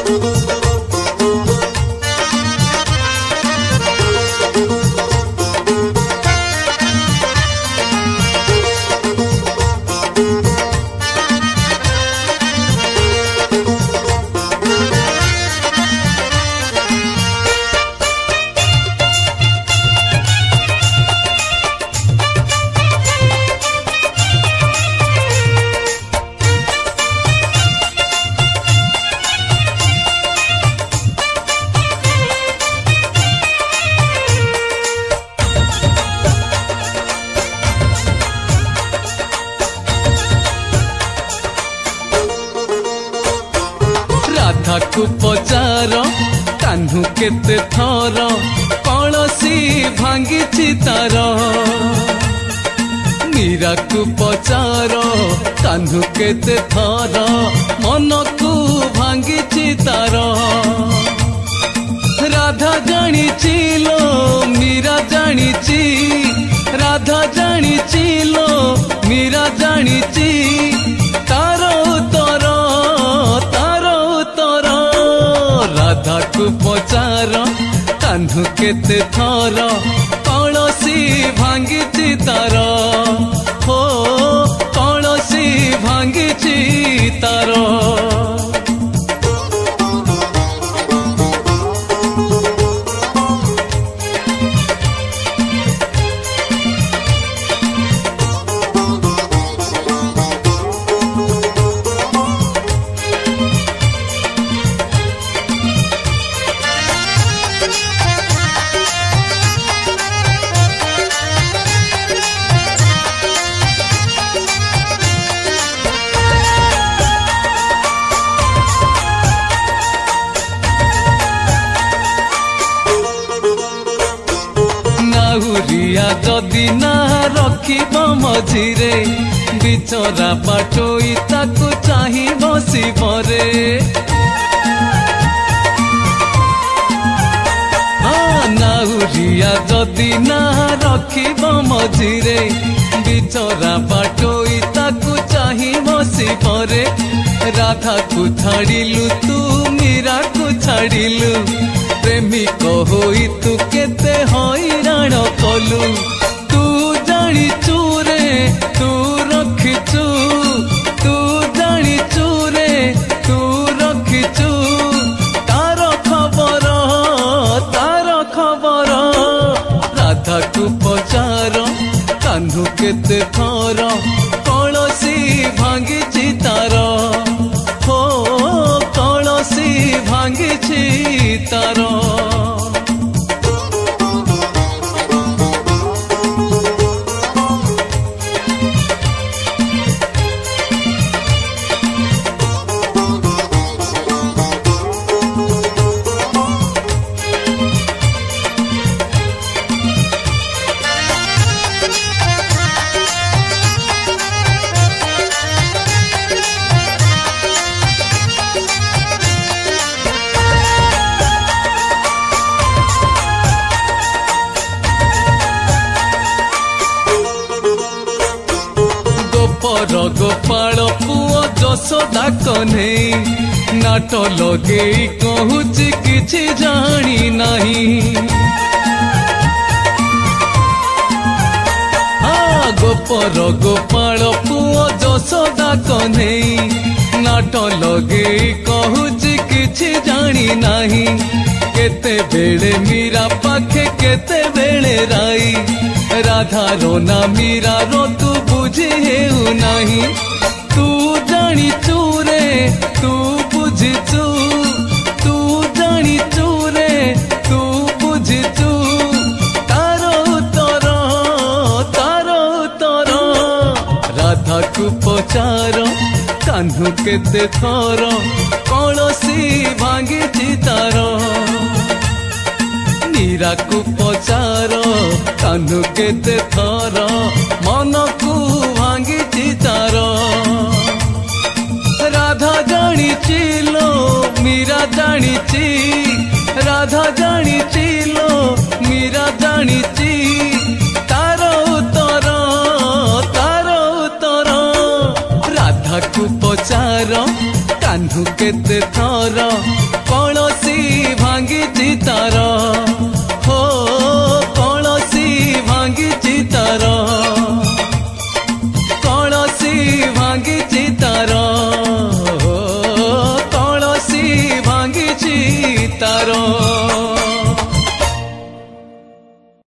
राधाकू पचार कान्हू केते थर कलसी भांगी तार मीराकू पचार कान्हू केते थर मन को भांगी तार राधा जानी लो मीरा जानी राधा जानी लो मीरा जानी तार उतर राधाकू पचार कान्हू केते थर कलसी भांगी तार हो कलसी भांगी तार जदि ना रखिब मझिरे बिचरा पाटोई ताकू चाही बसिब रे नाउरिया जदि ना रखिब मझिरे बिचरा पाटोई ताकू चाही बसिब रे राधा को छाड़िलु तू मीरा को छाड़िलु प्रेमिक होई तू केते हैरान कलु तू जानिचु रे तू रखिचु तू जानिचु रे तू रखिचु तार खबर राधा को पचार कान्हू केते थर कलसी भांगी तार हो कलसी भांगी तार गोपाल पुओ जशोदा कन्हे नाट लगे कहूची किछि जानी नहीं गोपाल पुओ जशोदा कन्हे नाट लगे कहूची किछि जानी नहीं केते बेले मीरा पाखे केते बेले राई राधा रो ना मीरा रो तू बुझे हेउ नहीं तू जानिचु रे तू बुझिचु तू जानिचु रे तू बुझिचु तार उतर राधा को पचार कान्हू केते थर कलसी भांगी तार मीरा को पचार कान्हू केते थर मन को भांगी तार राधा जानी लो मीरा जानी राधा जानी लो मीरा जानी तार उतर राधा को पचार कान्हू केते थर ଭାଙ୍ଗିଛି ତାର କଳସି ଭାଙ୍ଗିଛି ତାର।